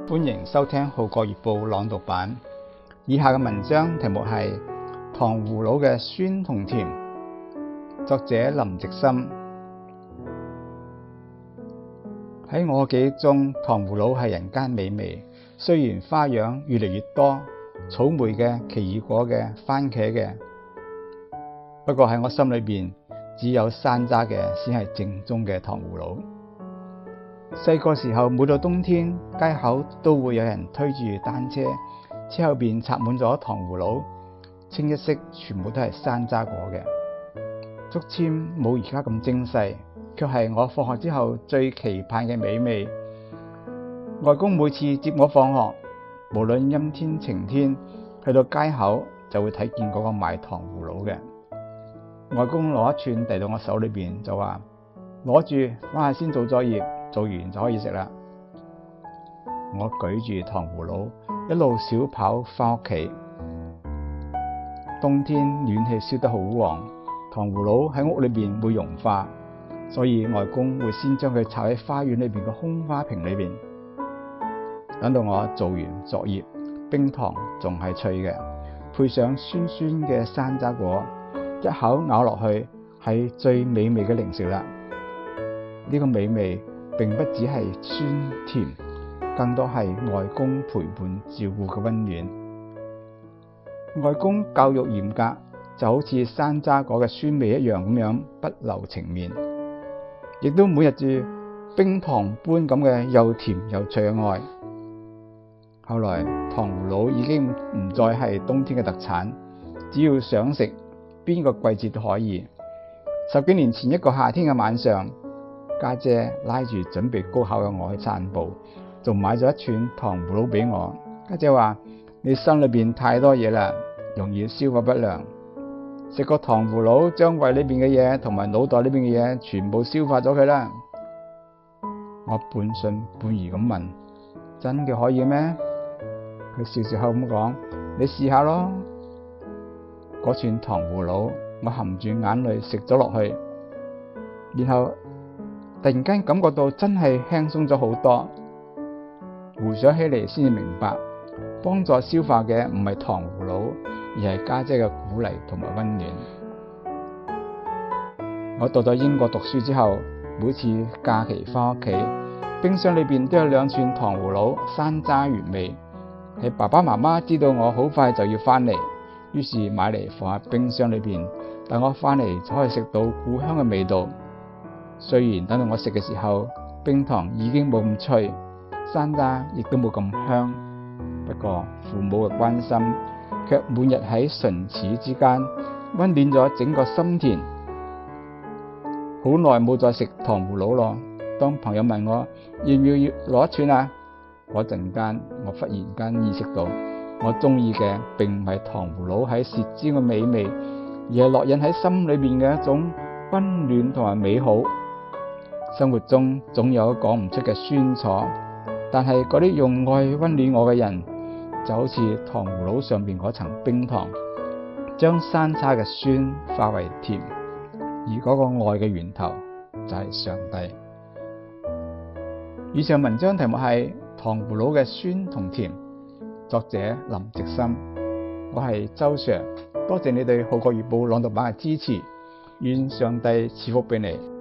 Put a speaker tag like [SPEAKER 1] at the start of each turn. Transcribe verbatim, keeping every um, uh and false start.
[SPEAKER 1] 歡迎收聽《號角月報》朗讀版。以下嘅文章題目係《糖葫蘆嘅酸同甜》，作者林夕森。喺我嘅記憶中，糖葫蘆係人間美味。雖然花樣越嚟越多，草莓嘅、奇異果嘅、番茄嘅，不過喺我心裏邊，只有山楂嘅先係正宗嘅糖葫蘆。細個時候，每到冬天，街口都會有人推住單車，車後邊插滿咗糖葫蘆，清一色全部都係山楂果嘅。竹籤冇而家咁精細，卻係我放學之後最期盼嘅美味。外公每次接我放學，無論陰天晴天，去到街口就會睇見嗰個賣糖葫蘆嘅。外公攞一串遞到我手裏邊，就話攞住翻去先做作業，做完就可以食啦。我舉住糖葫蘆一路小跑翻屋企。冬天暖氣燒得好旺，糖葫蘆喺屋裏邊會融化，所以外公會先將佢插喺花園裏邊嘅空花瓶裏邊。等到我做完作業，冰糖仲係脆嘅，配上酸酸嘅山楂果，一口咬落去係最美味嘅零食啦。呢個美味並不只係酸甜，更多係外公陪伴照顧嘅溫暖。外公教育嚴格，就好似山楂果嘅酸味一樣咁樣不留情面，亦都每日住冰糖般咁嘅又甜又脆嘅愛。後來糖葫蘆已經唔再係冬天嘅特產，只要想食，邊個季節都可以。十幾年前一個夏天嘅晚上，家姐拉住準備高考嘅我去散步，仲買咗一串糖葫蘆俾我。家姐話：你心裏邊太多嘢啦，容易消化不良，食個糖葫蘆將胃裏邊嘅嘢同埋腦袋裏邊嘅嘢全部消化咗佢啦。我半信半疑咁問：真嘅可以咩？佢笑笑口咁講：你試下咯。嗰串糖葫蘆，我含住眼淚食咗落去，然後突然間感覺到真係輕鬆咗好多。回想起嚟先至明白，幫助消化嘅唔係糖葫蘆，而係家姐嘅鼓勵同埋溫暖。我到咗英國讀書之後，每次假期翻屋企，冰箱裏邊都有兩串糖葫蘆，山楂原味。係爸爸媽媽知道我好快就要翻嚟，於是買嚟放喺冰箱裏邊，等我翻嚟就可以食到故鄉嘅味道。雖然等到我食嘅時候，冰糖已經冇咁脆，山楂亦都冇咁香，不過父母嘅關心卻每日喺唇齒之間溫暖咗整個心田。好耐冇再食糖葫蘆咯，當朋友問我要唔要攞一串啊，嗰陣間我忽然間意識到，我中意嘅並唔係糖葫蘆喺舌尖嘅美味，而係烙印喺心裏面嘅一種溫暖同埋美好。生活中總有講唔出嘅酸楚，但係嗰啲用愛溫暖我嘅人，就好似糖葫蘆上邊嗰層冰糖，將山楂嘅酸化為甜，而嗰個愛嘅源頭就係上帝。以上文章題目係糖葫蘆嘅酸同甜，作者林夕森。我係周 Sir， 多謝你對《號角月報》朗讀版嘅支持，願上帝賜福俾你。